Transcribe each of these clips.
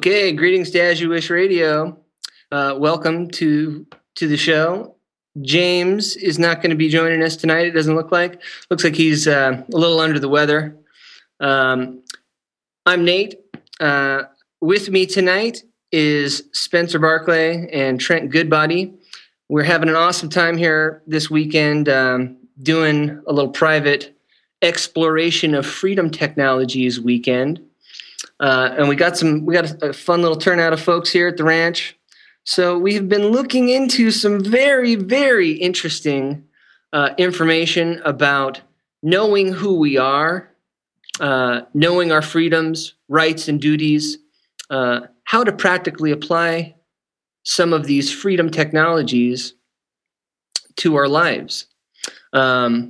Okay, greetings to As You Wish Radio. Welcome to the show. James is not going to be joining us tonight. It doesn't look like. Looks like he's a little under the weather. I'm Nate. With me tonight is Spencer Barclay and Trent Goodbody. We're having an awesome time here this weekend, doing a little private exploration of freedom technologies weekend. And we got a fun little turnout of folks here at the ranch. So we have been looking into some very, very interesting information about knowing who we are, knowing our freedoms, rights, and duties, how to practically apply some of these freedom technologies to our lives. I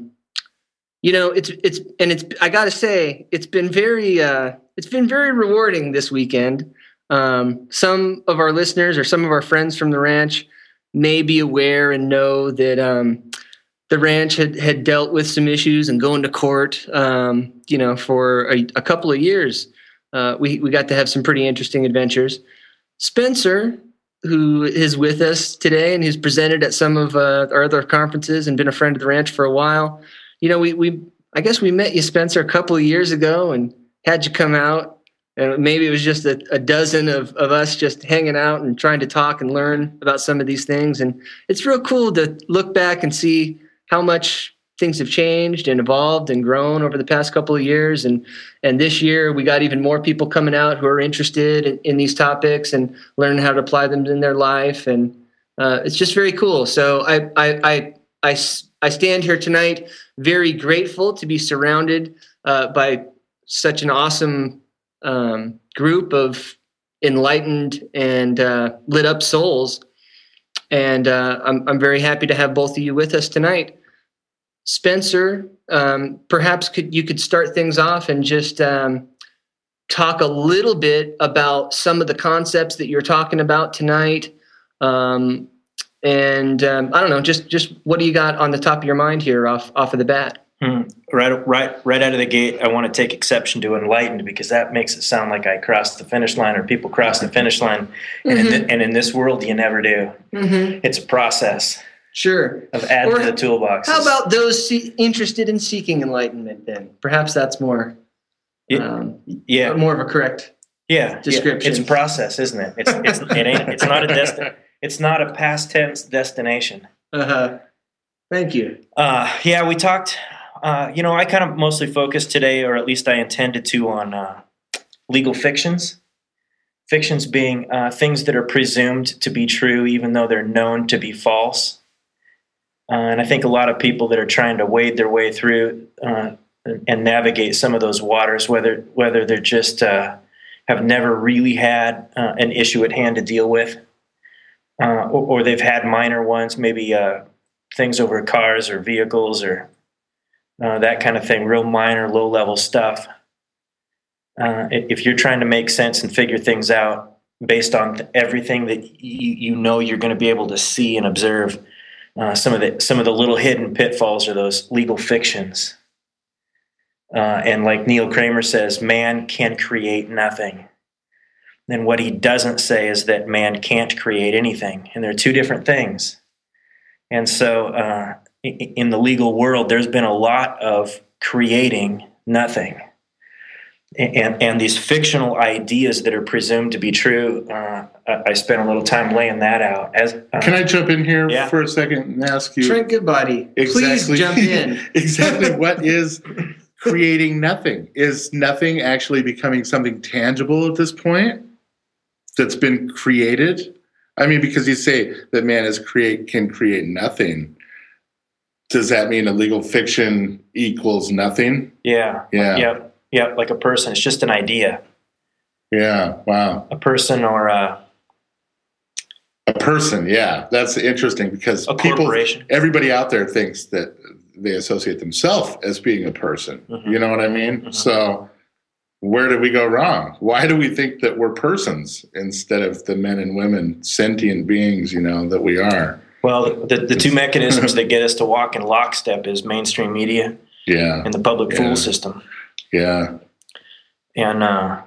gotta say, it's been very rewarding this weekend. Some of our listeners or some of our friends from the ranch may be aware and know that the ranch had dealt with some issues and going to court, for a couple of years. We got to have some pretty interesting adventures. Spencer, who is with us today and who's presented at some of our other conferences and been a friend of the ranch for a while. I guess we met you, Spencer, a couple of years ago and had you come out. And maybe it was just a dozen of us just hanging out and trying to talk and learn about some of these things. And it's real cool to look back and see how much things have changed and evolved and grown over the past couple of years. And this year we got even more people coming out who are interested in these topics and learning how to apply them in their life. And it's just very cool. So I stand here tonight very grateful to be surrounded by such an awesome group of enlightened and lit up souls. And I'm very happy to have both of you with us tonight. Spencer, perhaps you could start things off and just talk a little bit about some of the concepts that you're talking about tonight. I don't know, just what do you got on the top of your mind here off of the bat? Right out of the gate, I want to take exception to enlightened because that makes it sound like I crossed the finish line or people cross the finish line. Mm-hmm. And in this world, you never do. Mm-hmm. It's a process. Sure. Of adding to the toolbox. How about those interested in seeking enlightenment then? Perhaps that's more more of a correct description. It's a process, isn't it? It's not a it's not a past tense destination. Thank you. We talked. I kind of mostly focused today, or at least I intended to, on legal fictions. Fictions being things that are presumed to be true, even though they're known to be false. And I think a lot of people that are trying to wade their way through and navigate some of those waters, whether they're just have never really had an issue at hand to deal with, or they've had minor ones, maybe things over cars or vehicles or that kind of thing, real minor, low-level stuff. If you're trying to make sense and figure things out based on everything that you know you're going to be able to see and observe, some of the little hidden pitfalls are those legal fictions. And like Neil Kramer says, man can create nothing. And what he doesn't say is that man can't create anything. And they're two different things. And so in the legal world, there's been a lot of creating nothing. And these fictional ideas that are presumed to be true, I spent a little time laying that out. Can I jump in here for a second and ask you? Trent Goodbody, please jump in. Exactly what is creating nothing? Is nothing actually becoming something tangible at this point that's been created? I mean, because you say that man can create nothing. Does that mean a legal fiction equals nothing? Yeah. Yep, like a person. It's just an idea. Yeah, wow. A person or a person, yeah. That's interesting because everybody out there thinks that they associate themselves as being a person. Mm-hmm. You know what I mean? Mm-hmm. So where did we go wrong? Why do we think that we're persons instead of the men and women, sentient beings, that we are? Well, the two mechanisms that get us to walk in lockstep is mainstream media and the public fool system. Yeah. And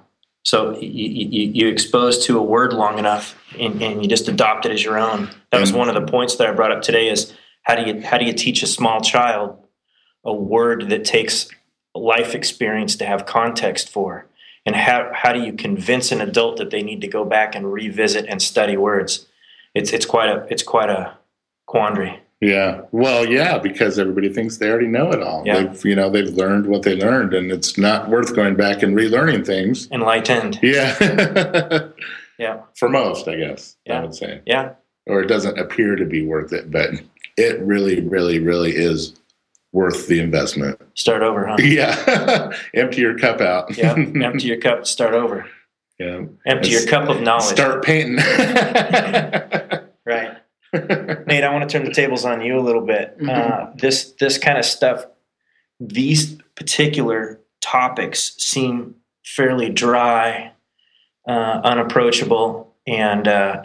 So you exposed to a word long enough, and you just adopt it as your own. That was one of the points that I brought up today. Is how do you teach a small child a word that takes life experience to have context for, and how do you convince an adult that they need to go back and revisit and study words? It's quite a quandary. Yeah. Well, yeah, because everybody thinks they already know it all. Yeah. They've learned what they learned, and it's not worth going back and relearning things. Enlightened. Yeah. Yeah. For most, I guess, Yeah. I would say. Yeah. Or it doesn't appear to be worth it, but it really, really, really is worth the investment. Start over, huh? Yeah. Empty your cup out. Yeah. Empty your cup. Start over. Yeah. Empty your cup of knowledge. Start painting. Right. Nate, I want to turn the tables on you a little bit. This kind of stuff, these particular topics seem fairly dry, unapproachable, and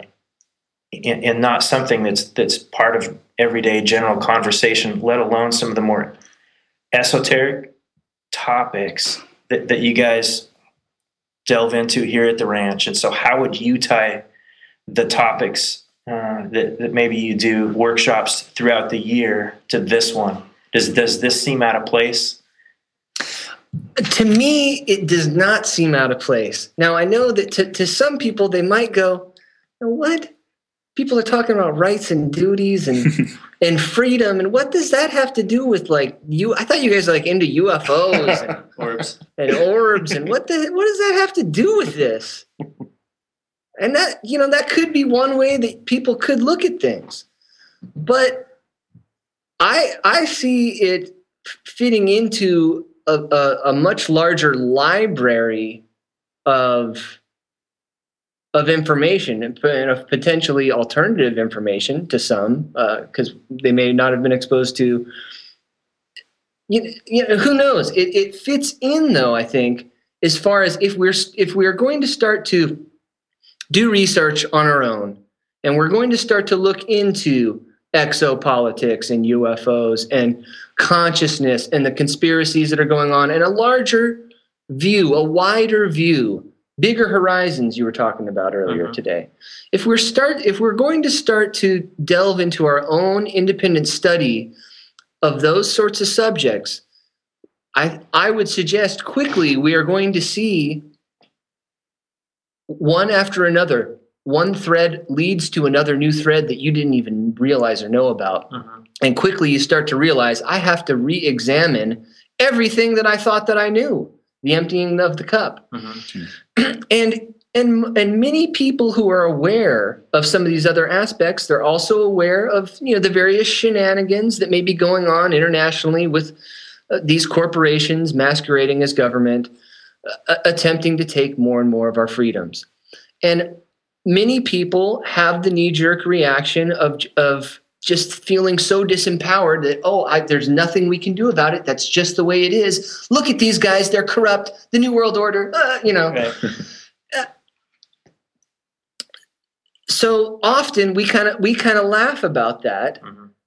not something that's part of everyday general conversation, let alone some of the more esoteric topics that you guys delve into here at the ranch. And so how would you tie the topics that maybe you do workshops throughout the year to this one? Does this seem out of place? To me, it does not seem out of place. Now, I know that to some people, they might go, what? People are talking about rights and duties and and freedom, and what does that have to do with you? I thought you guys are into UFOs and Orbs. And orbs, and what does that have to do with this? And that could be one way that people could look at things, but I see it fitting into a much larger library of information and of potentially alternative information to some, because they may not have been exposed to. Who knows? It fits in, though, I think, as far as if we're going to start to do research on our own, and we're going to start to look into exopolitics and UFOs and consciousness and the conspiracies that are going on, and a larger view, a wider view, bigger horizons you were talking about earlier today. If we're going to start to delve into our own independent study of those sorts of subjects, I would suggest quickly we are going to see one after another. One thread leads to another new thread that you didn't even realize or know about. And quickly you start to realize I have to re-examine everything that I thought that I knew, the emptying of the cup. And many people who are aware of some of these other aspects, they're also aware of the various shenanigans that may be going on internationally with these corporations masquerading as government, attempting to take more and more of our freedoms. And many people have the knee-jerk reaction of just feeling so disempowered that, there's nothing we can do about it. That's just the way it is. Look at these guys. They're corrupt. The New World Order, Right. So often we kind of laugh about that,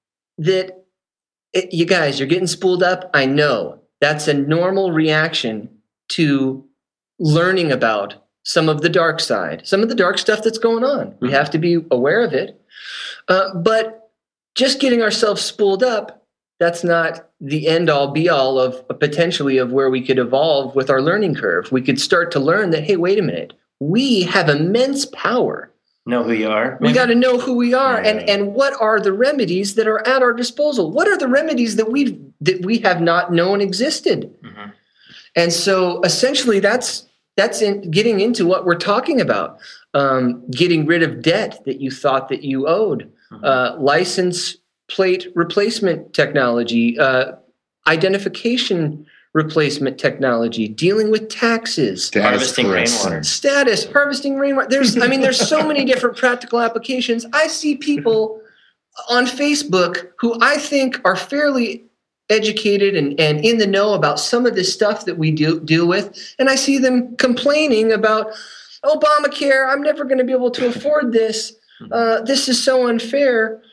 you guys, you're getting spooled up. I know that's a normal reaction to learning about some of the dark side, some of the dark stuff that's going on. We have to be aware of it. But just getting ourselves spooled up, that's not the end all be all of potentially of where we could evolve with our learning curve. We could start to learn that, hey, wait a minute, we have immense power. Know who you are. We got to know who we are, and what are the remedies that are at our disposal. What are the remedies that we have not known existed? And so essentially that's getting into what we're talking about. Getting rid of debt that you thought that you owed, license plate replacement technology, identification replacement technology, dealing with taxes, harvesting rainwater. Harvesting rainwater. There's so many different practical applications. I see people on Facebook who I think are fairly educated and in the know about some of this stuff that we deal with, and I see them complaining about Obamacare. I'm never going to be able to afford this. This is so unfair.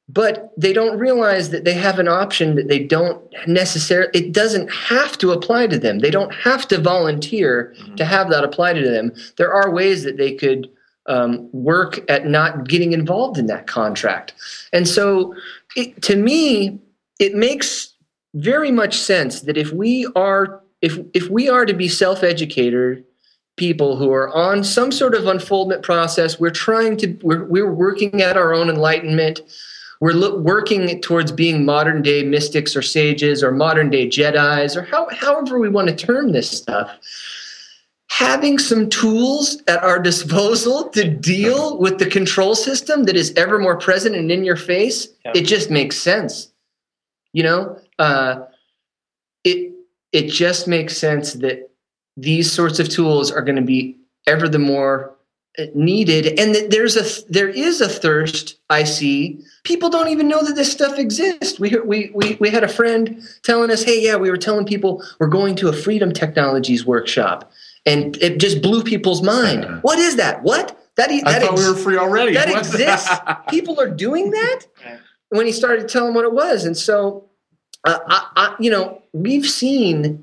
but they don't realize that they have an option that they don't necessarily, it doesn't have to apply to them. They don't have to volunteer to have that apply to them. There are ways that they could work at not getting involved in that contract. And so to me, it makes very much sense that if we are to be self-educated people who are on some sort of unfoldment process, we're working at our own enlightenment. We're working towards being modern day mystics or sages or modern day Jedis or however we want to term this stuff. Having some tools at our disposal to deal with the control system that is ever more present and in your face, it just makes sense. It just makes sense that these sorts of tools are going to be ever the more needed, and that there is a thirst. I see people don't even know that this stuff exists. We had a friend telling us, "Hey, yeah, we were telling people we're going to a Freedom Technologies workshop," and it just blew people's mind. What is that? What? I thought we were free already. That exists. People are doing that. When he started telling what it was, and so we've seen.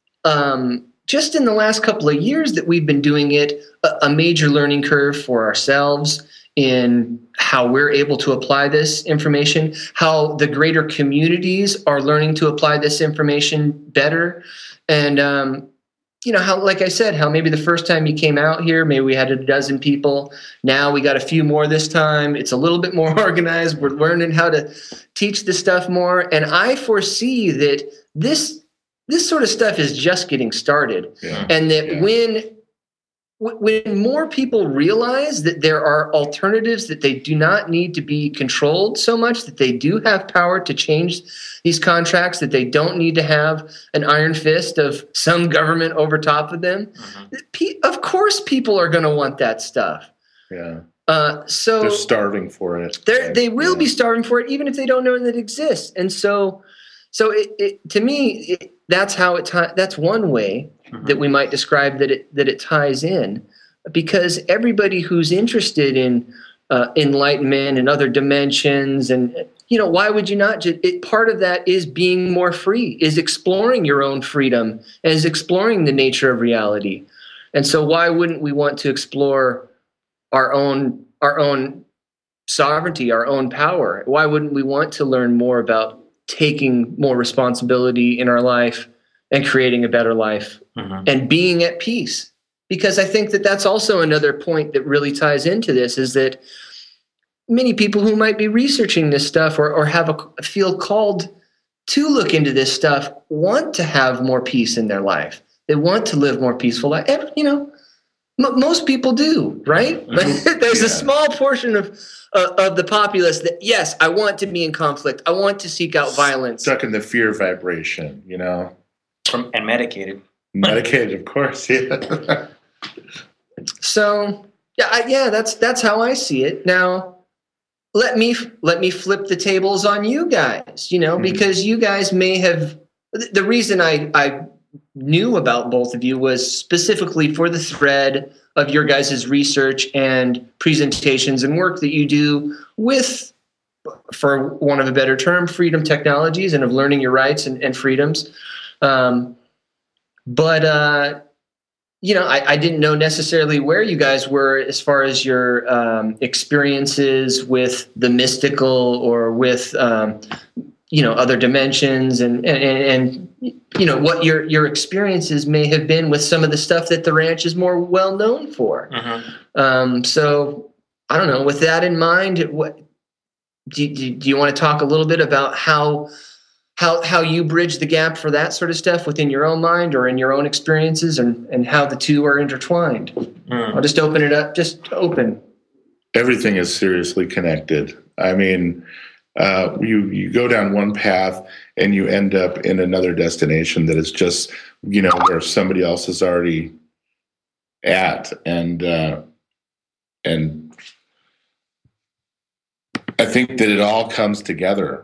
Just in the last couple of years that we've been doing it, a major learning curve for ourselves in how we're able to apply this information, how the greater communities are learning to apply this information better. And, how, like I said, how maybe the first time you came out here, maybe we had a dozen people. Now we got a few more this time. It's a little bit more organized. We're learning how to teach this stuff more. And I foresee that this sort of stuff is just getting started. Yeah. And that when more people realize that there are alternatives, that they do not need to be controlled so much, that they do have power to change these contracts, that they don't need to have an iron fist of some government over top of them, of course people are going to want that stuff. Yeah. So they're starving for it. They will be starving for it, even if they don't know that it exists. And so to me, that's how that's one way that we might describe that it ties in, because everybody who's interested in enlightenment and other dimensions, and why would you not? Part of that is being more free, is exploring your own freedom, is exploring the nature of reality. And so, why wouldn't we want to explore our own sovereignty, our own power? Why wouldn't we want to learn more about taking more responsibility in our life and creating a better life and being at peace? Because I think that that's also another point that really ties into this, is that many people who might be researching this stuff or feel called to look into this stuff want to have more peace in their life. They want to live more peaceful life. Most people do, right? There's a small portion of the populace that, yes, I want to be in conflict. I want to seek out violence. Stuck in the fear vibration, And medicated. Medicated, of course, yeah. So, that's how I see it. Now, let me flip the tables on you guys, because you guys may have, the reason I knew about both of you was specifically for the thread of your guys' research and presentations and work that you do with, for want of a better term, Freedom Technologies, and of learning your rights and freedoms. But I didn't know necessarily where you guys were as far as your experiences with the mystical or with other dimensions and what your experiences may have been with some of the stuff that the ranch is more well known for. So I don't know. With that in mind, what do you want to talk a little bit about how you bridge the gap for that sort of stuff within your own mind or in your own experiences, and how the two are intertwined? I'll just open it up. Just open. Everything is seriously connected. I mean, you go down one path and you end up in another destination that is just, where somebody else is already at. And I think that it all comes together.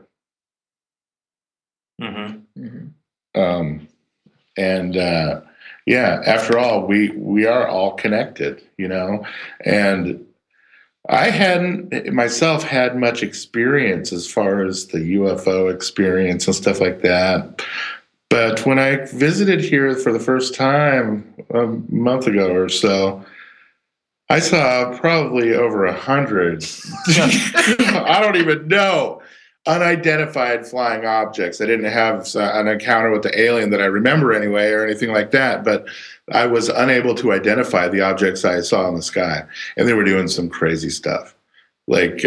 After all, we are all connected, and I hadn't myself had much experience as far as the UFO experience and stuff like that. But when I visited here for the first time a month ago or so, I saw probably over 100. I don't even know. Unidentified flying objects. I didn't have an encounter with the alien that I remember anyway or anything like that, but I was unable to identify the objects I saw in the sky. And they were doing some crazy stuff. Like,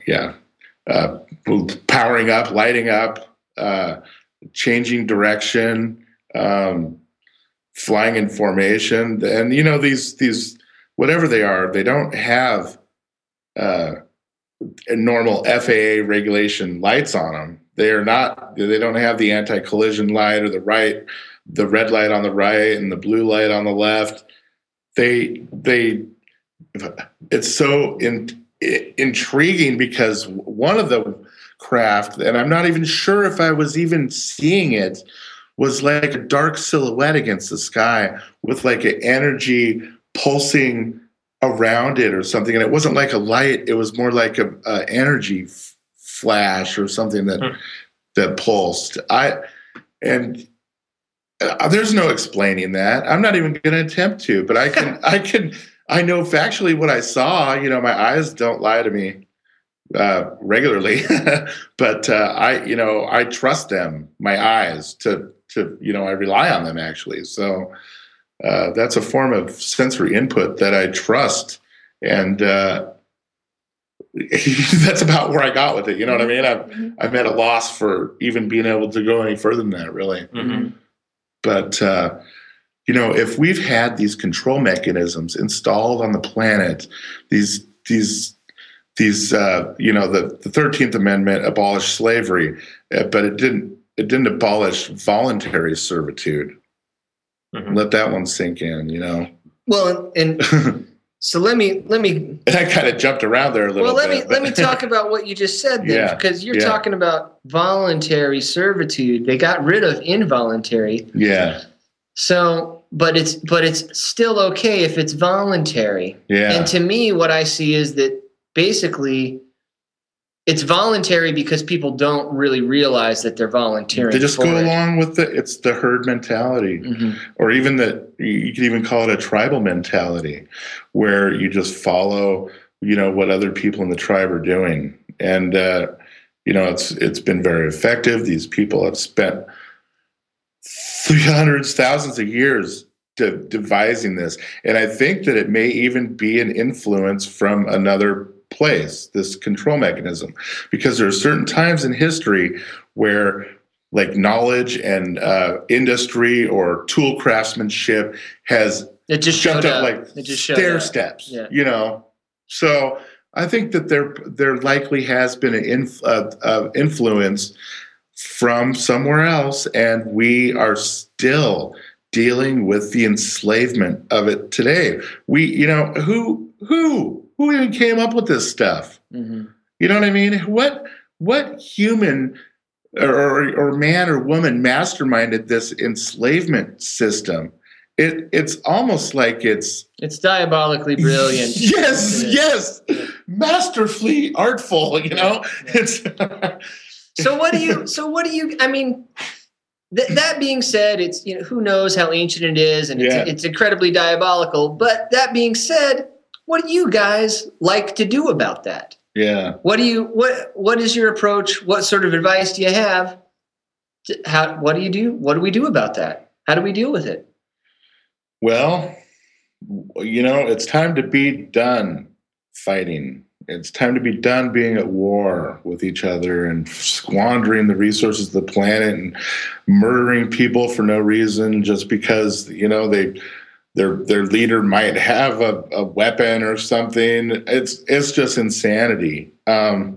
powering up, lighting up, changing direction, flying in formation. And, these whatever they are, they don't have normal FAA regulation lights on them. They don't have the anti-collision light or the red light on the right and the blue light on the left. It's so intriguing because one of the craft, and I'm not even sure if I was even seeing it, was like a dark silhouette against the sky with like an energy pulsing around it or something. And it wasn't like a light. It was more like a energy flash or something that pulsed. There's no explaining that. I'm not even going to attempt to, but I know factually what I saw. My eyes don't lie to me regularly, but I trust them, my eyes to I rely on them actually. So that's a form of sensory input that I trust. And that's about where I got with it. You know what I mean? I'm at a loss for even being able to go any further than that, really. Mm-hmm. But, if we've had these control mechanisms installed on the planet, the 13th Amendment abolished slavery, but it didn't abolish voluntary servitude. Mm-hmm. Let that one sink in, Well, and so let me. And I kind of jumped around there a little bit. Let me talk about what you just said then, because you're talking about voluntary servitude. They got rid of involuntary. Yeah. So, but it's still okay if it's voluntary. Yeah. And to me, what I see is that basically it's voluntary because people don't really realize that they're volunteering. They just go along with it's the herd mentality, or even you could even call it a tribal mentality, where you just follow, what other people in the tribe are doing. And, it's been very effective. These people have spent thousands of years devising this. And I think that it may even be an influence from another place, this control mechanism, because there are certain times in history where like knowledge and industry or tool craftsmanship has jumped up like stair steps, So I think that there likely has been an influence from somewhere else, and we are still dealing with the enslavement of it today. Who even came up with this stuff? Mm-hmm. You know what I mean? What human or man or woman masterminded this enslavement system? It's almost like it's diabolically brilliant. Yes, masterfully artful. It's. So what do you? I mean, that being said, it's who knows how ancient it is, and it's incredibly diabolical. But that being said, what do you guys like to do about that? Yeah. What is your approach? What sort of advice do you have? What do you do? What do we do about that? How do we deal with it? Well, it's time to be done fighting. It's time to be done being at war with each other and squandering the resources of the planet and murdering people for no reason just because, their leader might have a weapon or something. It's just insanity. Where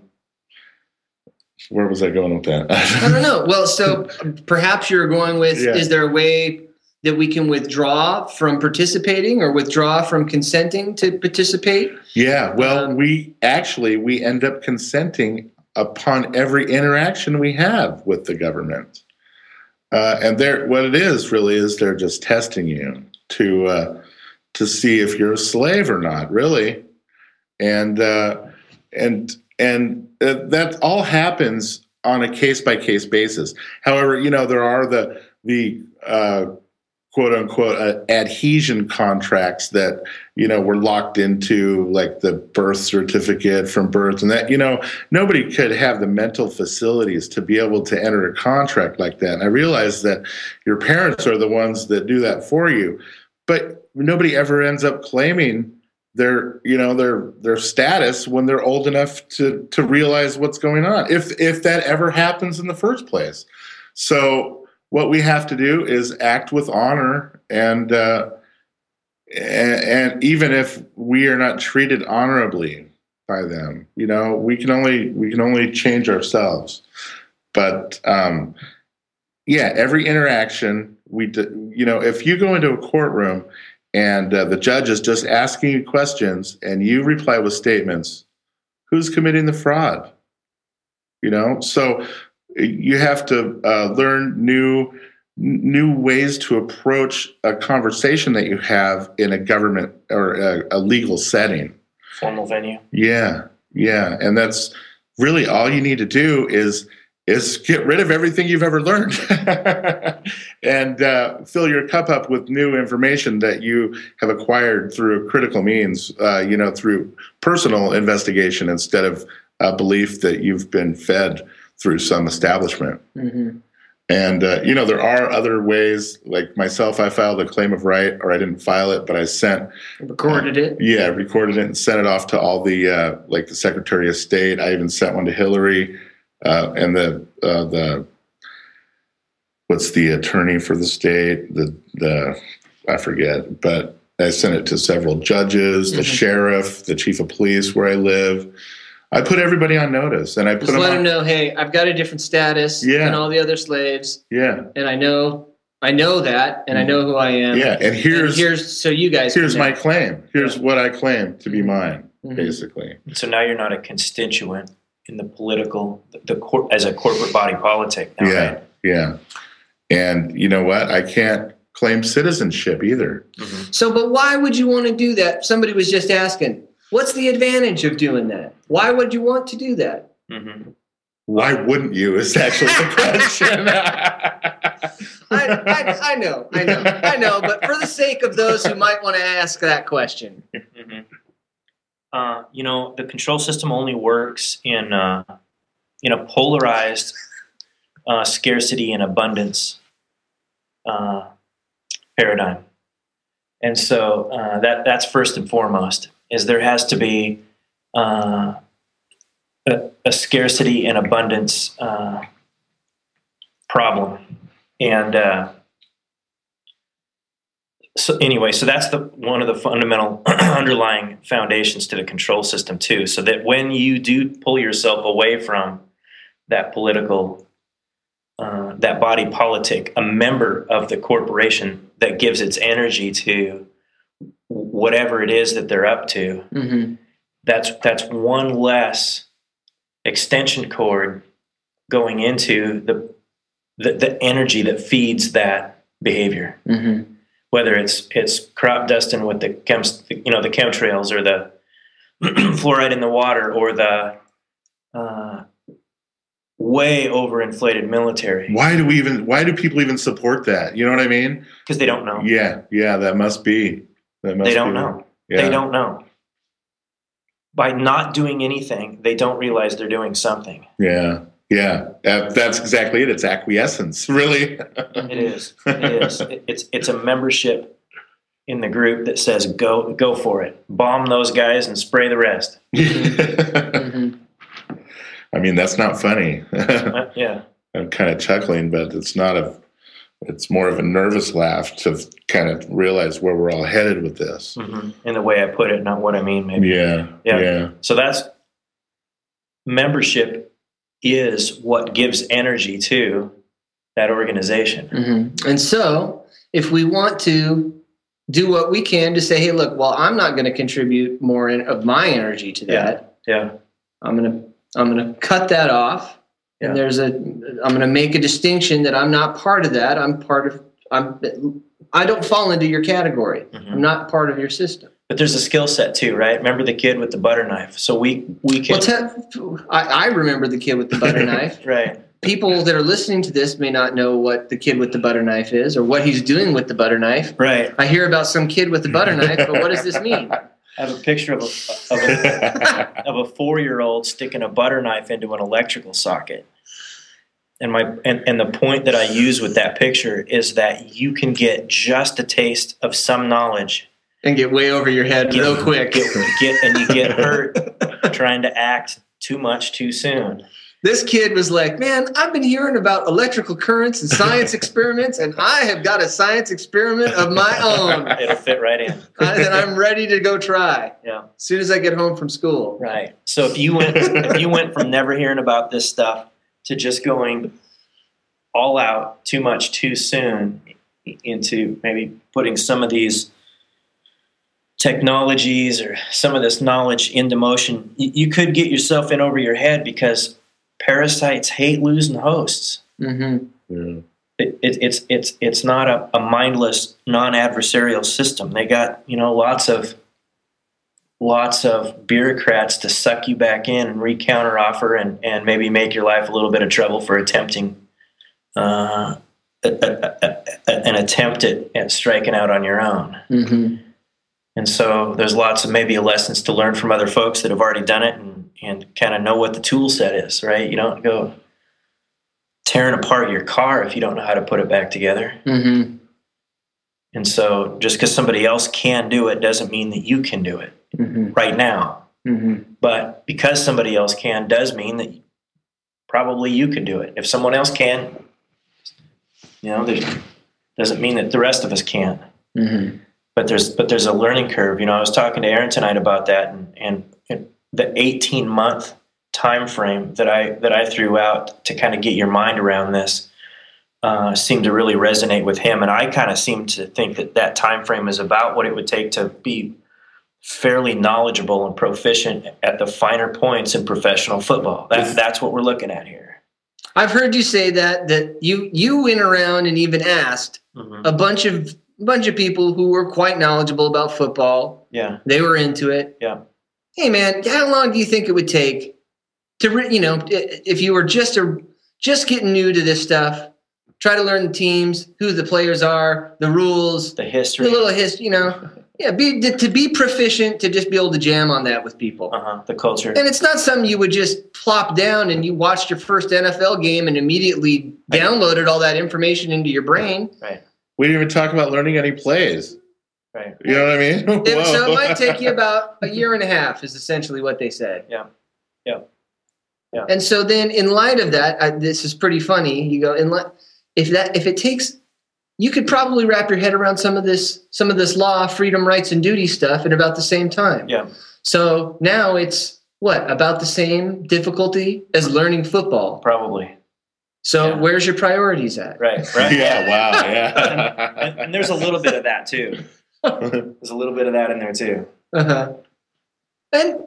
was I going with that? I don't know. Well, so perhaps you're going with, is there a way that we can withdraw from participating or withdraw from consenting to participate? Yeah, well, we end up consenting upon every interaction we have with the government. And what it is really is they're just testing you to see if you're a slave or not, really. That all happens on a case-by-case basis. However, there are the quote-unquote adhesion contracts that were locked into, like the birth certificate from birth, and that nobody could have the mental facilities to be able to enter a contract like that. And I realize that your parents are the ones that do that for you, but nobody ever ends up claiming their status when they're old enough to realize what's going on, if that ever happens in the first place. So what we have to do is act with honor, and even if we are not treated honorably by them, we can only change ourselves. But every interaction if you go into a courtroom and the judge is just asking you questions and you reply with statements, who's committing the fraud? So you have to learn new ways to approach a conversation that you have in a government or a legal setting. Formal venue. Yeah. And that's really all you need to do is get rid of everything you've ever learned and fill your cup up with new information that you have acquired through critical means, through personal investigation instead of a belief that you've been fed through some establishment. Mm-hmm. And, there are other ways, like myself, I filed a claim of right, or I didn't file it, but I recorded it. Yeah, recorded it and sent it off to all the Secretary of State. I even sent one to Hillary. And the what's the attorney for the state? The I forget, but I sent it to several judges, the sheriff, the chief of police where I live. I put everybody on notice, and I just let them know, hey, I've got a different status than all the other slaves. Yeah, and I know that, and I know who I am. Yeah, and here's so you guys. Here's my claim. Here's what I claim to be mine, basically. So now you're not a constituent in the political, as a corporate body politic now, right? Yeah. And you know what? I can't claim citizenship either. Mm-hmm. So, but why would you want to do that? Somebody was just asking, what's the advantage of doing that? Why would you want to do that? Mm-hmm. Why wouldn't you is actually the question. I know. But for the sake of those who might want to ask that question. Mm-hmm. The control system only works in a polarized scarcity and abundance paradigm, and so that's first and foremost. Is there has to be a scarcity and abundance problem, and so that's one of the fundamental underlying foundations to the control system too. So that when you do pull yourself away from that political, that body politic, a member of the corporation that gives its energy to whatever it is that they're up to, that's one less extension cord going into the energy that feeds that behavior. Mm-hmm. Whether it's crop dusting with the chemtrails, or the fluoride in the water, or the way overinflated military. Why do people even support that? You know what I mean? Because they don't know. Yeah, that must be. They don't know. Yeah. They don't know. By not doing anything, they don't realize they're doing something. Yeah. That's exactly it. It's acquiescence, really. It is. It's a membership in the group that says go for it, bomb those guys and spray the rest. I mean, that's not funny. Yeah, I'm kind of chuckling, but it's not it's more of a nervous laugh to kind of realize where we're all headed with this. In the way I put it, not what I mean, maybe. Yeah. So that's membership is what gives energy to that organization. Mm-hmm. And so if we want to do what we can to say, hey, look, well, I'm not going to contribute more of my energy to that. Yeah. I'm going to cut that off. And I'm going to make a distinction that I'm not part of that. I don't fall into your category. I'm not part of your system. But there's a skill set too, right? Remember the kid with the butter knife? So we can. I remember the kid with the butter knife. Right. People that are listening to this may not know what the kid with the butter knife is or what he's doing with the butter knife. Right. I hear about some kid with the butter knife, but what does this mean? I have a picture of a 4-year-old sticking a butter knife into an electrical socket. And the point that I use with that picture is that you can get just a taste of some knowledge and get way over your head real quick. And you get hurt trying to act too much too soon. This kid was like, man, I've been hearing about electrical currents and science experiments, and I have got a science experiment of my own. It'll fit right in. That I'm ready to go try. Yeah. As soon as I get home from school. Right. So if you went from never hearing about this stuff to just going all out too much too soon into maybe putting some of these technologies or some of this knowledge into motion, you could get yourself in over your head because parasites hate losing hosts. Mm-hmm. Yeah. It's not a mindless, non-adversarial system. They got lots of bureaucrats to suck you back in and re-counter offer and maybe make your life a little bit of trouble for attempting an attempt at striking out on your own. Mm-hmm. And so there's lots of maybe lessons to learn from other folks that have already done it and kind of know what the tool set is, right? You don't go tearing apart your car if you don't know how to put it back together. Mm-hmm. And so just because somebody else can do it doesn't mean that you can do it right now. Mm-hmm. But because somebody else can does mean that probably you could do it. If someone else can, doesn't mean that the rest of us can. Mm-hmm. But there's a learning curve. I was talking to Aaron tonight about that, and the 18-month time frame that I threw out to kind of get your mind around this seemed to really resonate with him, and I kind of seem to think that time frame is about what it would take to be fairly knowledgeable and proficient at the finer points in professional football. That's what we're looking at here. I've heard you say that you went around and even asked a bunch of people who were quite knowledgeable about football. Yeah. They were into it. Yeah. Hey, man, how long do you think it would take to, if you were just getting new to this stuff, try to learn the teams, who the players are, the rules, the history, the little history, to be proficient, to just be able to jam on that with people. The culture. And it's not something you would just plop down and you watched your first NFL game and immediately downloaded all that information into your brain. Right. We didn't even talk about learning any plays. Right. You know what I mean? So it might take you about a year and a half is essentially what they said. Yeah. Yeah. Yeah. And so then in light of that, this is pretty funny. You go, if it takes, you could probably wrap your head around some of this law, freedom, rights, and duty stuff at about the same time. Yeah. So now it's about the same difficulty as learning football. Probably. So where's your priorities at? Right. Yeah, wow, yeah. and there's a little bit of that too. There's a little bit of that in there too. Uh-huh. And,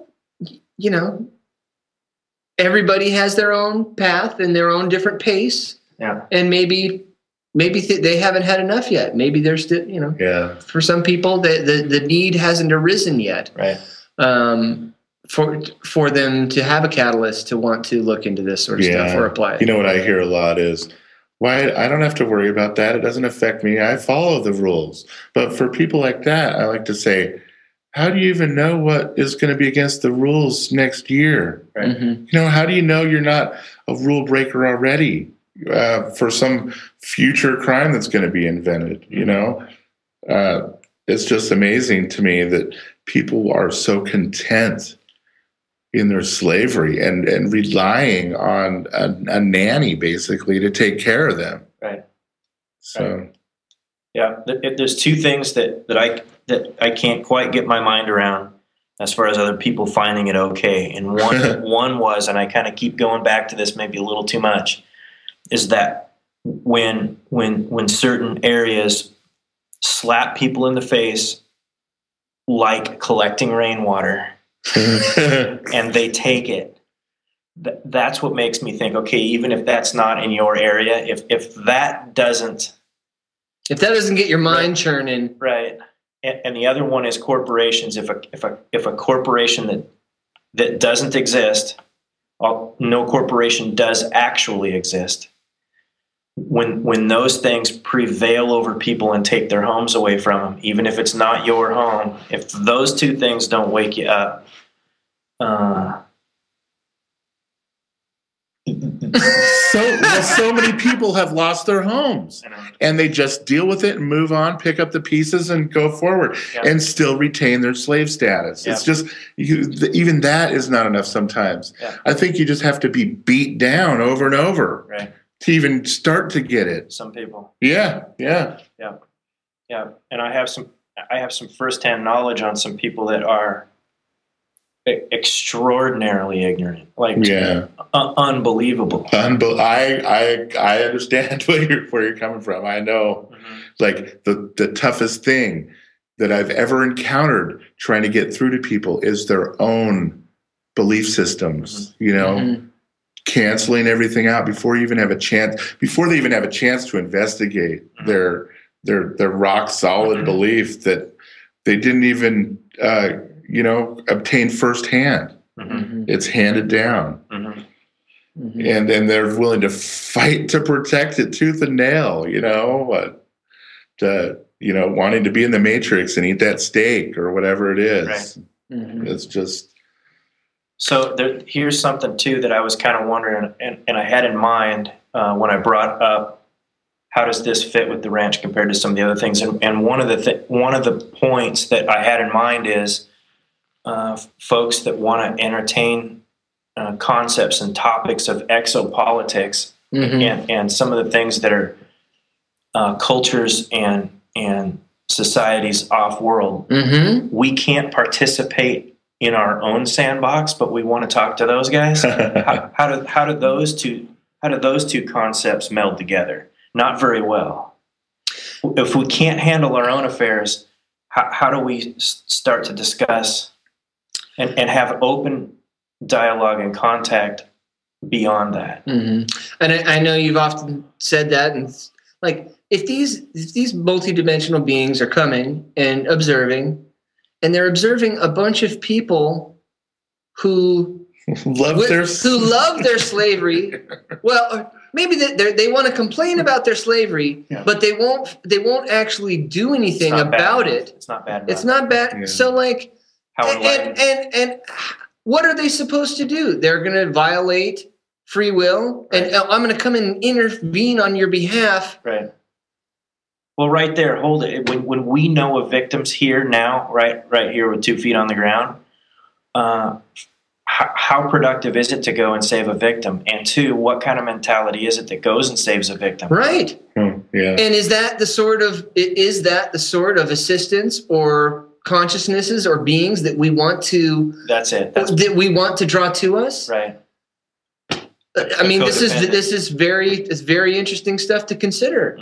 everybody has their own path and their own different pace. Yeah. And maybe they haven't had enough yet. Maybe there's still, Yeah. For some people, the need hasn't arisen yet. Right. For them to have a catalyst to want to look into this sort of stuff or apply it. What I hear a lot is, why I don't have to worry about that. It doesn't affect me. I follow the rules. But for people like that, I like to say, how do you even know what is going to be against the rules next year? Right. Mm-hmm. How do you know you're not a rule breaker already for some future crime that's going to be invented? It's just amazing to me that people are so content in their slavery and relying on a nanny basically to take care of them. Right. So, right. Yeah, there's two things that I can't quite get my mind around as far as other people finding it okay. And one was, and I kind of keep going back to this maybe a little too much, is that when certain areas slap people in the face like collecting rainwater and they take it, that's what makes me think, okay, even if that's not in your area, if that doesn't get your mind churning, right, and the other one is corporations. If a corporation that doesn't exist, no corporation does actually exist. When those things prevail over people and take their homes away from them, even if it's not your home, if those two things don't wake you up, so many people have lost their homes, and they just deal with it and move on, pick up the pieces and go forward, and still retain their slave status. It's just even that is not enough sometimes. I think you just have to be beat down over and over to even start to get it. Some people. Yeah. And I have some firsthand knowledge on some people that are extraordinarily ignorant, unbelievable. I understand where you're coming from. I know, like the toughest thing that I've ever encountered trying to get through to people is their own belief systems. Canceling everything out before they even have a chance to investigate their rock solid belief that they didn't even obtain firsthand. It's handed down. And then they're willing to fight to protect it tooth and nail, wanting to be in the Matrix and eat that steak or whatever it is. It's just. So here's something too that I was kind of wondering, and I had in mind when I brought up how does this fit with the ranch compared to some of the other things. And one of the points that I had in mind is folks that want to entertain concepts and topics of exopolitics and some of the things that are cultures and societies off-world. We can't participate in our own sandbox, but we want to talk to those guys. How do those two concepts meld together? Not very well. If we can't handle our own affairs, how do we start to discuss and have open dialogue and contact beyond that? And I know you've often said that, and like if these multidimensional beings are coming and observing, and they're observing a bunch of people who love their slavery. Well, maybe they want to complain about their slavery, but they won't actually do anything about it. It's not bad. It's not bad. Yeah. So like, and what are they supposed to do? They're going to violate free will, and I'm going to come and intervene on your behalf. Right. Well, right there, hold it. When we know of victims here now, right here with 2 feet on the ground, how productive is it to go and save a victim? And 2, what kind of mentality is it that goes and saves a victim? Right. And is that the sort of assistance or consciousnesses or beings that we want to? That's it. That we want to draw to us. Right. I mean, this is very interesting stuff to consider.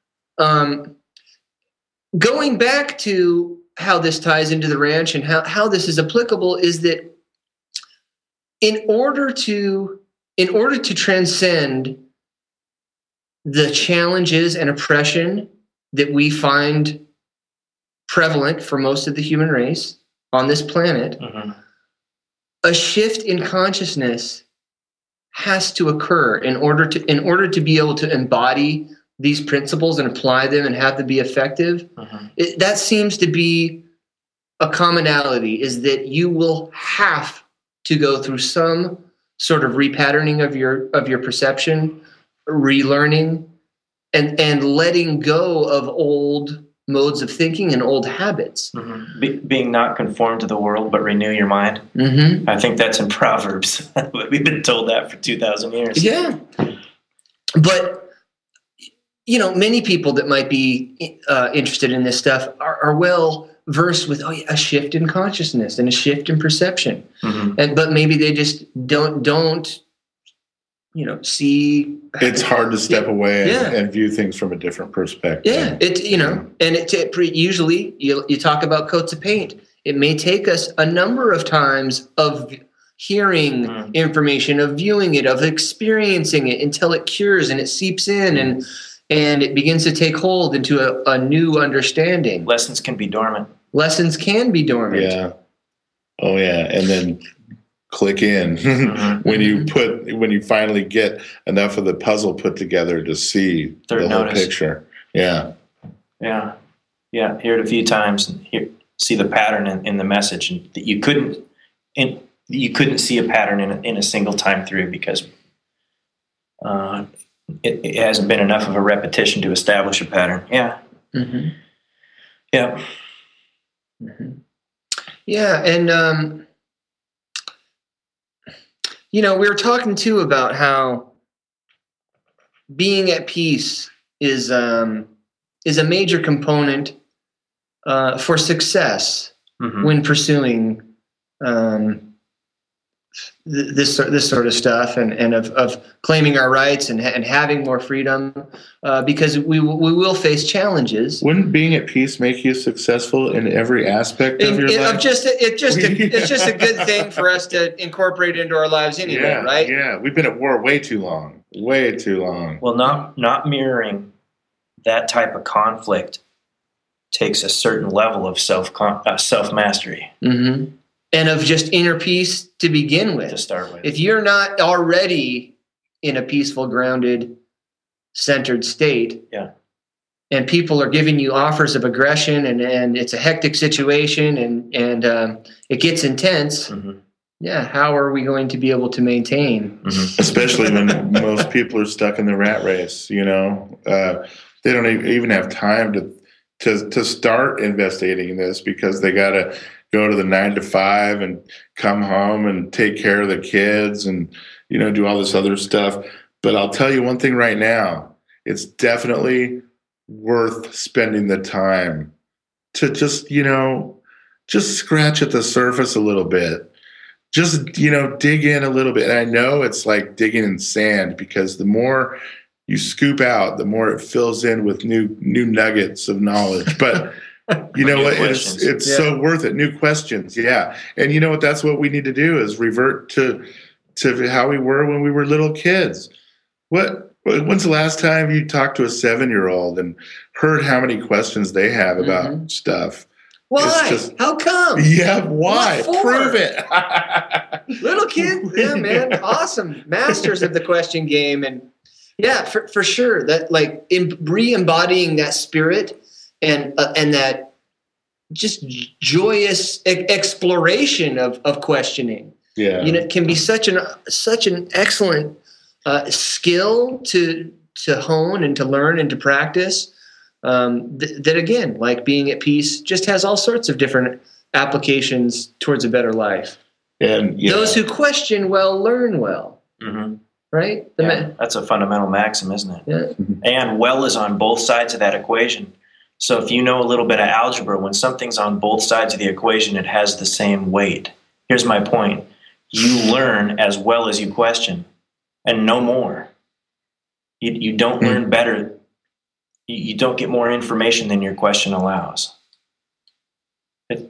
Going back to how this ties into the ranch and how this is applicable is that in order to transcend the challenges and oppression that we find prevalent for most of the human race on this planet, a shift in consciousness has to occur in order to be able to embody these principles and apply them and have them be effective. That seems to be a commonality, is that you will have to go through some sort of repatterning of your perception, relearning, and letting go of old modes of thinking and old habits. Being not conformed to the world, but renew your mind. I think that's in Proverbs. We've been told that for 2,000 years. Yeah. But many people that might be interested in this stuff are well versed with a shift in consciousness and a shift in perception, but maybe they just don't see. It's hard to step away and view things from a different perspective. And usually you talk about coats of paint. It may take us a number of times of hearing information, of viewing it, of experiencing it until it cures and it seeps in, and it begins to take hold into a new understanding. Lessons can be dormant. Lessons can be dormant. Yeah. Oh yeah. And then click in when you finally get enough of the puzzle put together to see the whole picture. Yeah. Yeah. Yeah. Hear it a few times and see the pattern in the message, and that you couldn't see a pattern in a single time through, because it hasn't been enough of a repetition to establish a pattern. Yeah. Mm-hmm. Yeah. Mm-hmm. Yeah. And, we were talking too about how being at peace is a major component for success when pursuing this sort of stuff, and of claiming our rights and having more freedom, because we will face challenges. Wouldn't being at peace make you successful in every aspect of your life? It's just a good thing for us to incorporate into our lives anyway, right? Yeah, we've been at war way too long. Way too long. Well, not mirroring that type of conflict takes a certain level of self-mastery. Mm-hmm. And of just inner peace to begin with. To start with. If you're not already in a peaceful, grounded, centered state, and people are giving you offers of aggression, and it's a hectic situation, and it gets intense, how are we going to be able to maintain? Especially when most people are stuck in the rat race, they don't even have time to start investigating this, because they got to go to the 9 to 5 and come home and take care of the kids and, do all this other stuff. But I'll tell you one thing right now, it's definitely worth spending the time to just scratch at the surface a little bit. Just, dig in a little bit. And I know it's like digging in sand, because the more you scoop out, the more it fills in with new nuggets of knowledge. But you know what? It's so worth it. New questions. Yeah. And you know what? That's what we need to do, is revert to how we were when we were little kids. When's the last time you talked to a 7-year-old and heard how many questions they have about stuff? Why? How come? Yeah. Why? Prove it. Little kids. Yeah, man. Awesome. Masters of the question game. And yeah, for sure. That, like, re-embodying that spirit and that just joyous exploration of questioning. Yeah, can be such an excellent skill to hone and to learn and to practice. That again, like being at peace, just has all sorts of different applications towards a better life. And those who question well learn well. Mm-hmm. Right? That's a fundamental maxim, isn't it? Yeah. And well is on both sides of that equation. So if you know a little bit of algebra, when something's on both sides of the equation, it has the same weight. Here's my point. You learn as well as you question, and no more. You don't learn better. You don't get more information than your question allows. And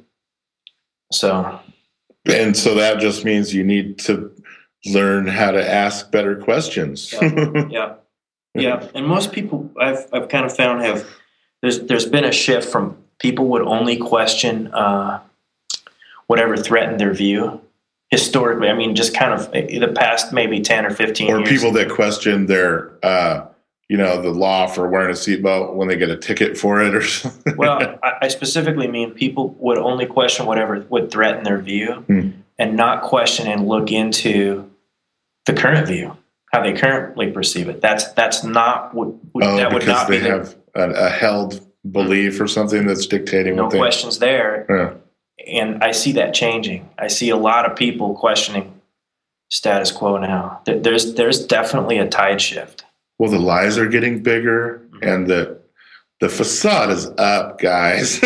so that just means you need to learn how to ask better questions. Yeah. And most people I've kind of found there's been a shift from people would only question whatever threatened their view historically. I mean, just kind of the past maybe 10 or 15 years. Or people that question their the law for wearing a seatbelt when they get a ticket for it or something. Well, I specifically mean people would only question whatever would threaten their view and not question and look into the current view, how they currently perceive it. That's not what that would not be. They have a held belief or something that's dictating. No questions there. Yeah. And I see that changing. I see a lot of people questioning status quo now. There's definitely a tide shift. Well, the lies are getting bigger, and the facade is up, guys.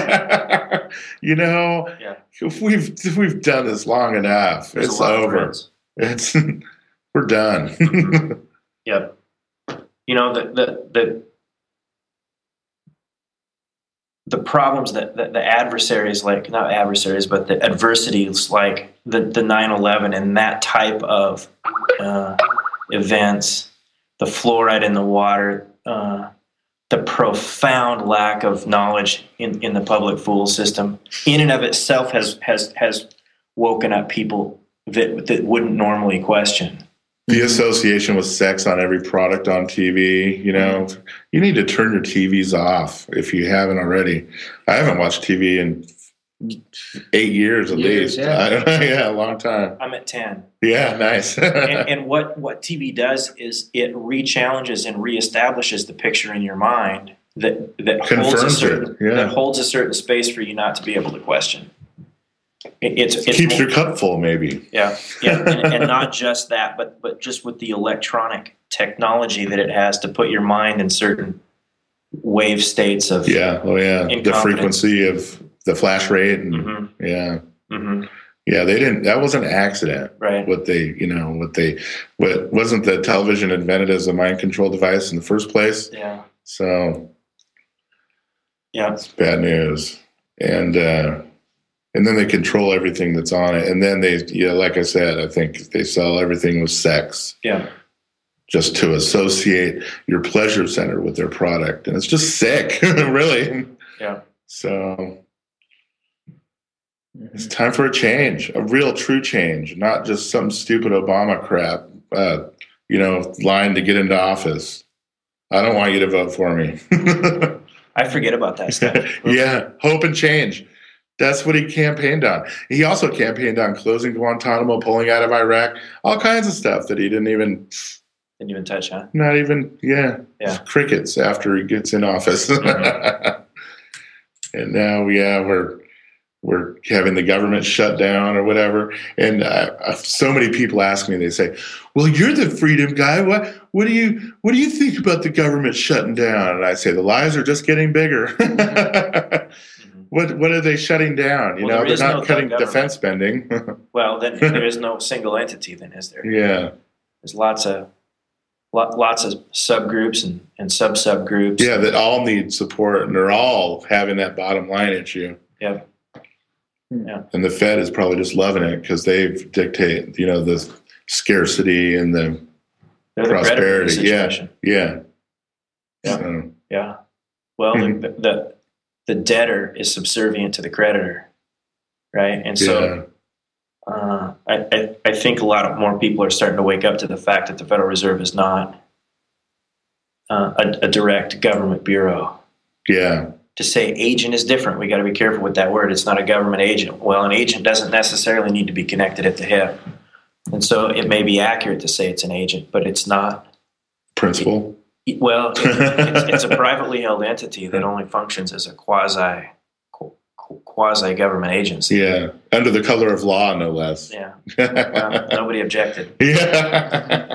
If we've done this long enough, it's over. We're done. Yep. The problems that the adversaries, like not adversaries, but the adversities like the 9/11 and that type of events, the fluoride in the water, the profound lack of knowledge in the public school system in and of itself has woken up people that wouldn't normally question. The association with sex on every product on TV, you need to turn your TVs off if you haven't already. I haven't watched TV in 8 years at least. Yeah. I don't know. Yeah, a long time. I'm at 10. Yeah, nice. and what TV does is it re-challenges and reestablishes the picture in your mind that holds a certain space for you not to be able to question. It keeps your cup full, maybe. Yeah, and not just that, but just with the electronic technology that it has to put your mind in certain wave states of the frequency of the flash rate and they didn't. That was an accident, right? What wasn't the television invented as a mind control device in the first place? Yeah. So it's bad news, and then they control everything that's on it. And then they, like I said, I think they sell everything with sex. Yeah. Just to associate your pleasure center with their product. And it's just sick, really. Yeah. So it's time for a change, a real true change, not just some stupid Obama crap, lying to get into office. I don't want you to vote for me. I forget about that stuff. Yeah. Hope and change. That's what he campaigned on. He also campaigned on closing Guantanamo, pulling out of Iraq, all kinds of stuff that he didn't even touch, huh? Not even, crickets after he gets in office. Mm-hmm. And now, we're having the government shut down or whatever. And so many people ask me, they say, "Well, you're the freedom guy. What do you think about the government shutting down?" And I say, the lies are just getting bigger. What are they shutting down? They're not cutting defense spending. Well, then there is no single entity, then, is there? Yeah. There's lots of subgroups and sub-subgroups. Yeah, that all need support, and they're all having that bottom line issue. Yeah. Yeah. And the Fed is probably just loving it because they've dictated, the scarcity and the prosperity. Yeah. Yeah. So. Yeah. Well, the debtor is subservient to the creditor, right? And so I think a lot more people are starting to wake up to the fact that the Federal Reserve is not a direct government bureau. Yeah. To say agent is different. We got to be careful with that word. It's not a government agent. Well, an agent doesn't necessarily need to be connected at the hip. And so it may be accurate to say it's an agent, but it's not. Principal? It's a privately held entity that only functions as a quasi-government agency. Yeah, under the color of law, no less. Yeah. Well, nobody objected. Yeah.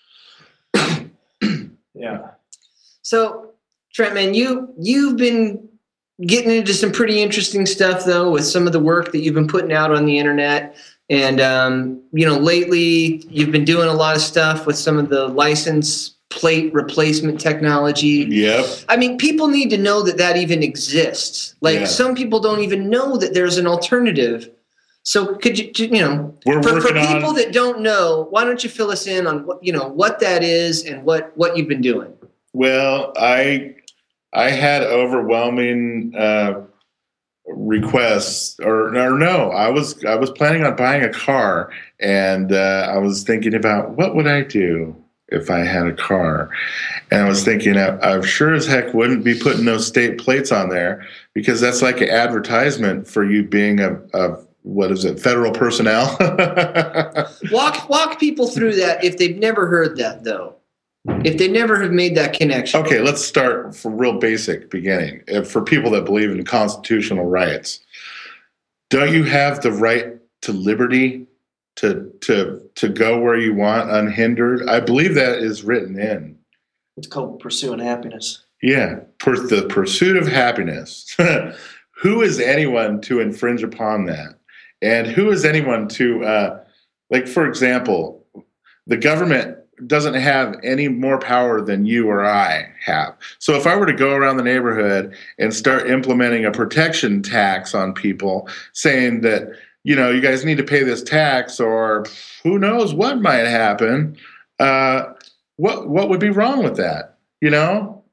Yeah. So, Trent, man, you've been getting into some pretty interesting stuff, though, with some of the work that you've been putting out on the internet. And, lately you've been doing a lot of stuff with some of the license plate replacement technology. Yep. I mean, people need to know that even exists. Some people don't even know that there's an alternative. So could you for people that don't know, why don't you fill us in on what that is and what you've been doing? Well, I had overwhelming requests, or no, I was planning on buying a car, and I was thinking about what would I do if I had a car. And I was thinking, I sure as heck wouldn't be putting those state plates on there, because that's like an advertisement for you being a federal personnel. Walk people through that if they've never heard that, though. If they never have made that connection. Okay, let's start from real basic beginning. For people that believe in constitutional rights, don't you have the right to liberty to go where you want unhindered? I believe that is written in. It's called pursuing happiness. Yeah, the pursuit of happiness. Who is anyone to infringe upon that? And who is anyone to, for example, the government doesn't have any more power than you or I have. So if I were to go around the neighborhood and start implementing a protection tax on people, saying that, you guys need to pay this tax, or who knows what might happen, what would be wrong with that?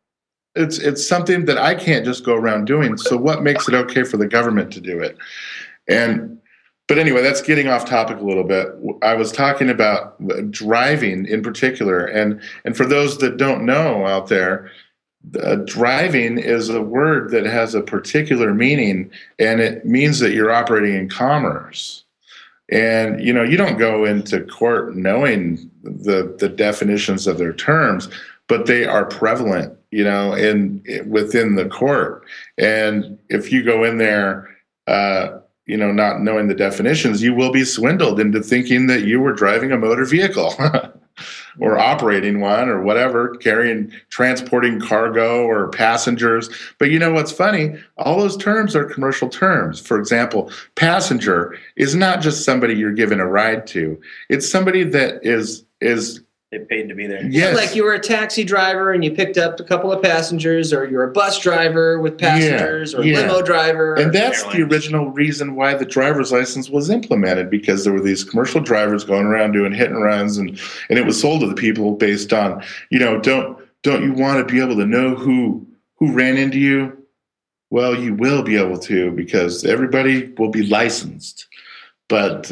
it's something that I can't just go around doing. So what makes it okay for the government to do it? But anyway, that's getting off topic a little bit. I was talking about driving in particular, and for those that don't know out there, driving is a word that has a particular meaning, and it means that you're operating in commerce. And you don't go into court knowing the definitions of their terms, but they are prevalent, within the court. And if you go in there, not knowing the definitions, you will be swindled into thinking that you were driving a motor vehicle or operating one or whatever, transporting cargo or passengers. But what's funny? All those terms are commercial terms. For example, passenger is not just somebody you're giving a ride to. It's somebody that is they paid to be there. Yes. Like you were a taxi driver and you picked up a couple of passengers, or you're a bus driver with passengers, or a limo driver. And that's the original reason why the driver's license was implemented, because there were these commercial drivers going around doing hit and runs, and it was sold to the people based on, don't you want to be able to know who ran into you? Well, you will be able to, because everybody will be licensed. But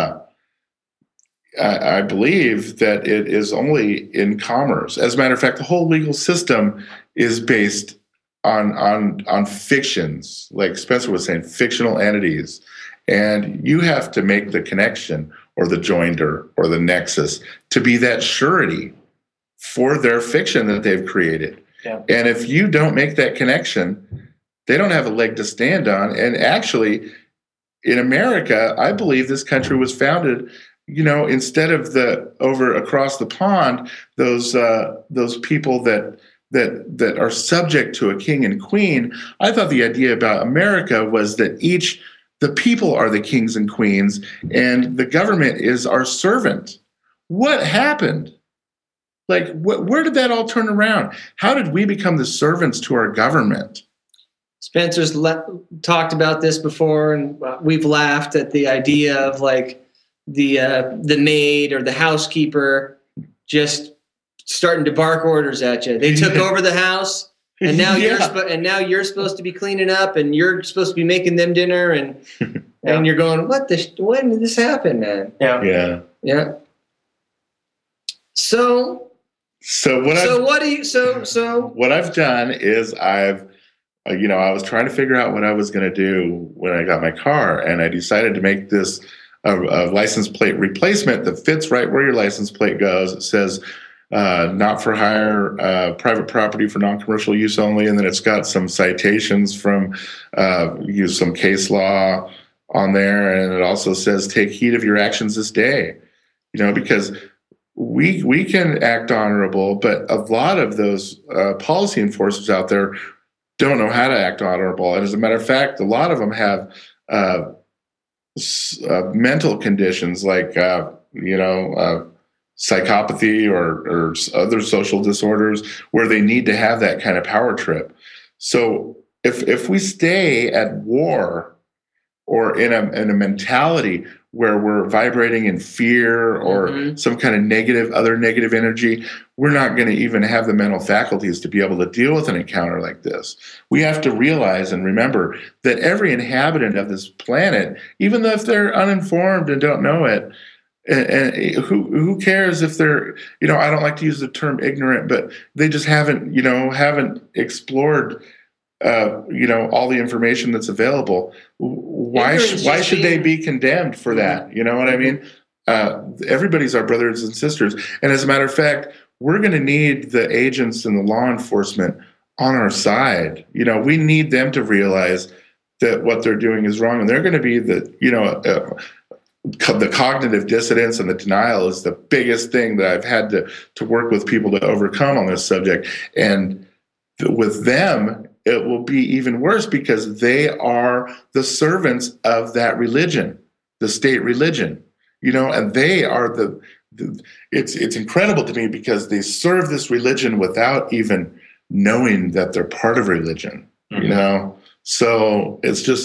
I believe that it is only in commerce. As a matter of fact, the whole legal system is based on fictions, like Spencer was saying, fictional entities. And you have to make the connection or the joinder or the nexus to be that surety for their fiction that they've created. Yeah. And if you don't make that connection, they don't have a leg to stand on. And actually, in America, I believe this country was founded, instead of across the pond, those people that are subject to a king and queen. I thought the idea about America was that the people are the kings and queens, and the government is our servant. What happened? Like, where did that all turn around? How did we become the servants to our government? Spencer's talked about this before, and we've laughed at the idea of like the maid or the housekeeper just starting to bark orders at you. They took over the house, and now you're supposed to be cleaning up, and you're supposed to be making them dinner, and and you're going, when did this happen, man? Yeah. So what I've done is I was trying to figure out what I was going to do when I got my car, and I decided to make this a license plate replacement that fits right where your license plate goes. It says not for hire, private property for non-commercial use only, and then it's got some citations from some case law on there, and it also says take heed of your actions this day. Because we can act honorable, but a lot of those policy enforcers out there don't know how to act honorable. And as a matter of fact, a lot of them have mental conditions like psychopathy or other social disorders where they need to have that kind of power trip. So if we stay at war or in a mentality where we're vibrating in fear or some kind of other negative energy, we're not going to even have the mental faculties to be able to deal with an encounter like this. We have to realize and remember that every inhabitant of this planet, even though if they're uninformed and don't know it, and who cares if they're, I don't like to use the term ignorant, but they just haven't explored all the information that's available. Why should they be condemned for that? You know what I mean? Everybody's our brothers and sisters. And as a matter of fact, we're going to need the agents and the law enforcement on our side. We need them to realize that what they're doing is wrong. And they're going to be the cognitive dissonance and the denial is the biggest thing that I've had to work with people to overcome on this subject. And with them, it will be even worse because they are the servants of that religion, the state religion, and they are it's incredible to me because they serve this religion without even knowing that they're part of religion, So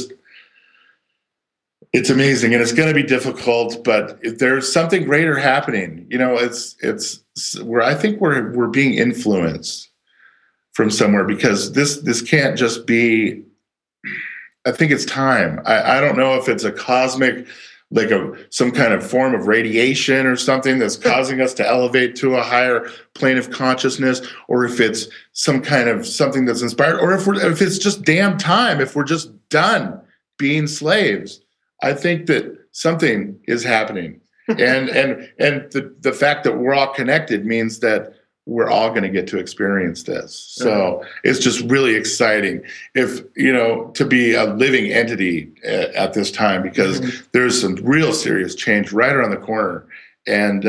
it's amazing, and it's going to be difficult, but there's something greater happening. It's where I think we're being influenced. from somewhere, because this can't just be. I think it's time. I don't know if it's a cosmic, like some kind of form of radiation or something that's causing us to elevate to a higher plane of consciousness, or if it's some kind of something that's inspired, or if it's just damn time, if we're just done being slaves. I think that something is happening, and the fact that we're all connected means that we're all going to get to experience this. So it's just really exciting to be a living entity at this time, because there's some real serious change right around the corner. And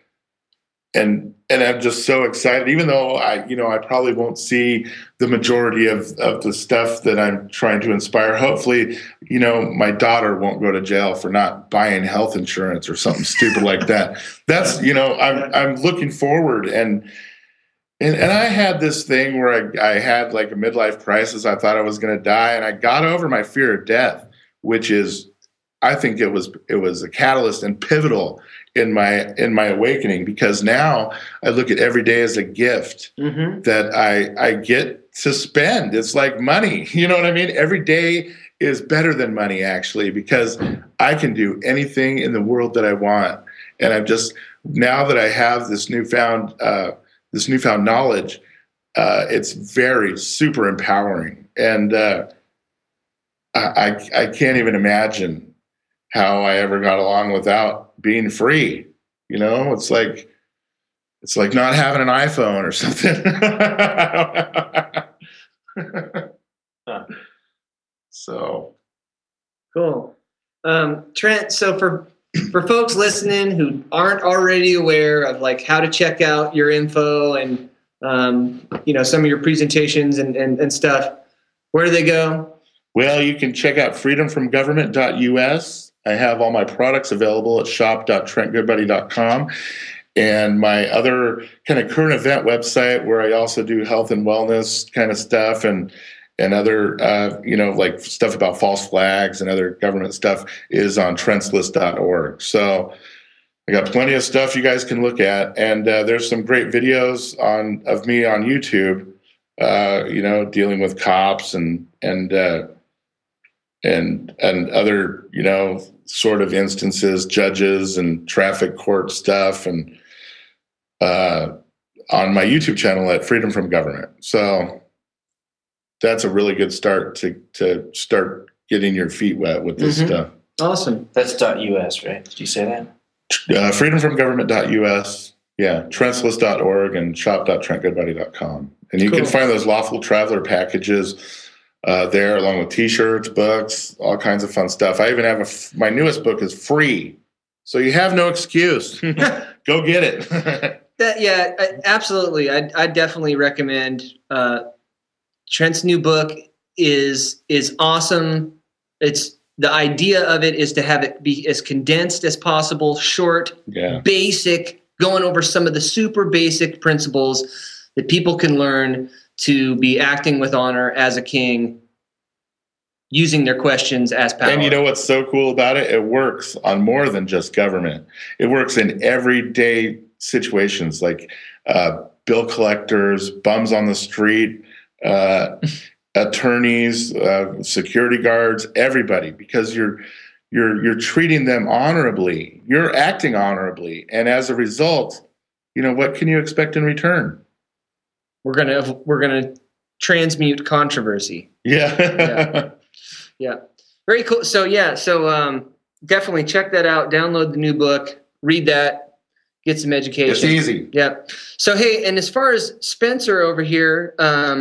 I'm just so excited, even though I probably won't see the majority of the stuff that I'm trying to inspire. Hopefully, my daughter won't go to jail for not buying health insurance or something stupid like that. That's, I'm looking forward. And I had this thing where I had like a midlife crisis. I thought I was going to die, and I got over my fear of death, which is, I think it was a catalyst and pivotal in my awakening, because now I look at every day as a gift that I get to spend. It's like money. You know what I mean? Every day is better than money, actually, because I can do anything in the world that I want. And I'm just, now that I have this newfound knowledge, it's very super empowering. And I can't even imagine how I ever got along without being free. It's like not having an iPhone or something. So cool. Trent, so for folks listening who aren't already aware of like how to check out your info and some of your presentations and stuff, where do they go? Well, you can check out freedomfromgovernment.us. I have all my products available at shop.trentgoodbuddy.com, and my other kind of current event website, where I also do health and wellness kind of stuff and other like stuff about false flags and other government stuff, is on trentslist.org. So I got plenty of stuff you guys can look at, and there's some great videos of me on YouTube, dealing with cops and other, sort of instances, judges and traffic court stuff, and on my YouTube channel at Freedom from Government. So that's a really good start to start getting your feet wet with this stuff. Awesome. That's .us, right? Did you say that? freedomfromgovernment.us. Yeah, trentslist.org and shop.trentgoodbuddy.com. And you can find those lawful traveler packages there, along with T-shirts, books, all kinds of fun stuff. I even have my newest book is free, so you have no excuse. Go get it. Absolutely. I definitely recommend. Trent's new book is awesome. It's the idea of it is to have it be as condensed as possible, short, basic, going over some of the super basic principles that people can learn to be acting with honor as a king, using their questions as power. And you know what's so cool about it? It works on more than just government. It works in everyday situations, like bill collectors, bums on the street, attorneys, security guards, everybody, because you're treating them honorably. You're acting honorably, and as a result, what can you expect in return? We're gonna transmute controversy. Yeah. Yeah. Very cool. So definitely check that out. Download the new book. Read that. Get some education. It's easy. Yeah. So hey, and as far as Spencer over here,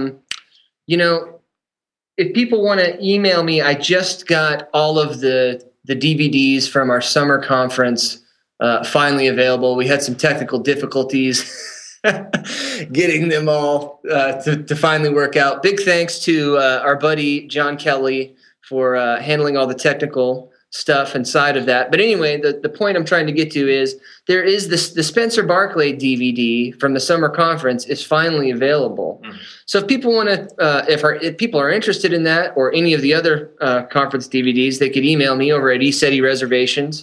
if people want to email me, I just got all of the DVDs from our summer conference finally available. We had some technical difficulties getting them all to finally work out. Big thanks to our buddy John Kelly for handling all the technical stuff inside of that. But anyway, the point I'm trying to get to is there is the Spencer Barclay DVD from the summer conference is finally available. So if people want to, if people are interested in that or any of the other conference DVDs, they could email me over at ESETI Reservations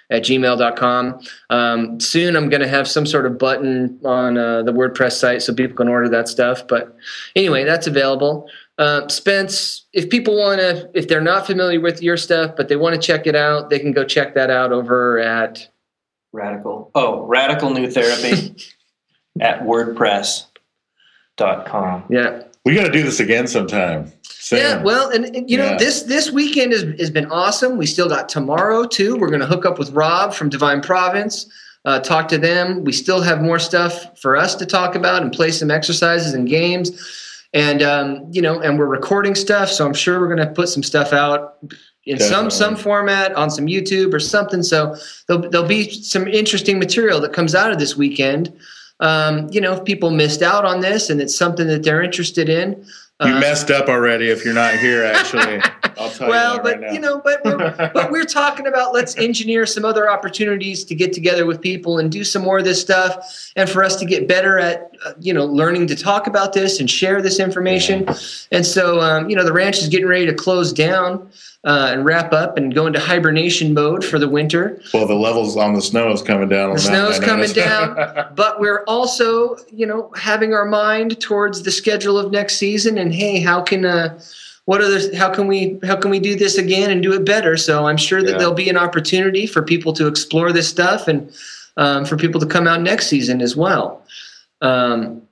gmail.com. Soon I'm going to have some sort of button on the WordPress site so people can order that stuff. But anyway, that's available. Spence, if people if they're not familiar with your stuff, but they want to check it out, they can go check that out over at Radical New Therapy at WordPress.com. Yeah. We got to do this again sometime. Sam. Yeah, well, and this weekend has been awesome. We still got tomorrow too. We're going to hook up with Rob from Divine Province, talk to them. We still have more stuff for us to talk about and play some exercises and games. And and we're recording stuff, so I'm sure we're going to put some stuff out in some format on some YouTube or something. So there'll be some interesting material that comes out of this weekend. If people missed out on this and it's something that they're interested in. You messed up already if you're not here, actually. I'll tell you that right now. But we're talking about let's engineer some other opportunities to get together with people and do some more of this stuff, and for us to get better at learning to talk about this and share this information. Yeah. And so the ranch is getting ready to close down and wrap up and go into hibernation mode for the winter. Well, the levels on the snow is coming down. The snow's coming down, but we're also having our mind towards the schedule of next season. And hey, how can we do this again and do it better? So I'm sure that there'll be an opportunity for people to explore this stuff and for people to come out next season as well. Even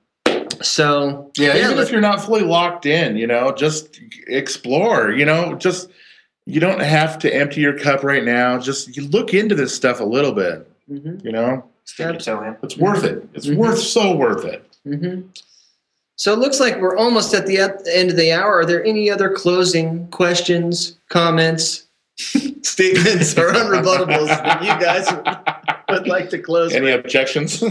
if you're not fully locked in, just explore. You don't have to empty your cup right now. Just you look into this stuff a little bit. Mm-hmm. It's worth it. It's so worth it. Mm-hmm. So it looks like we're almost at the end of the hour. Are there any other closing questions, comments, statements, or unrebuttables that you guys would like to close with? Any objections?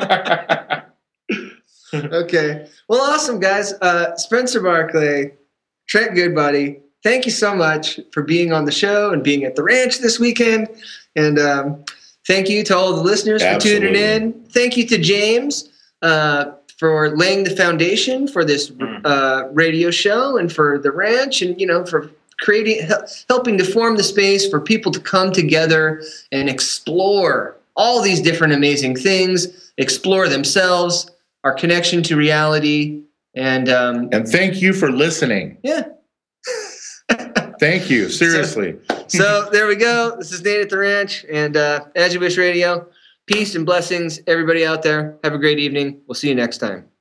Okay. Well, awesome, guys. Spencer Barclay, Trent Goodbody, thank you so much for being on the show and being at the ranch this weekend. And thank you to all the listeners for tuning in. Thank you to James for laying the foundation for this radio show and for the ranch and, for helping to form the space for people to come together and explore all these different amazing things, explore themselves, our connection to reality, and thank you for listening. Yeah. Thank you. Seriously. So there we go. This is Nate at the Ranch and As You Wish Radio. Peace and blessings, everybody out there. Have a great evening. We'll see you next time.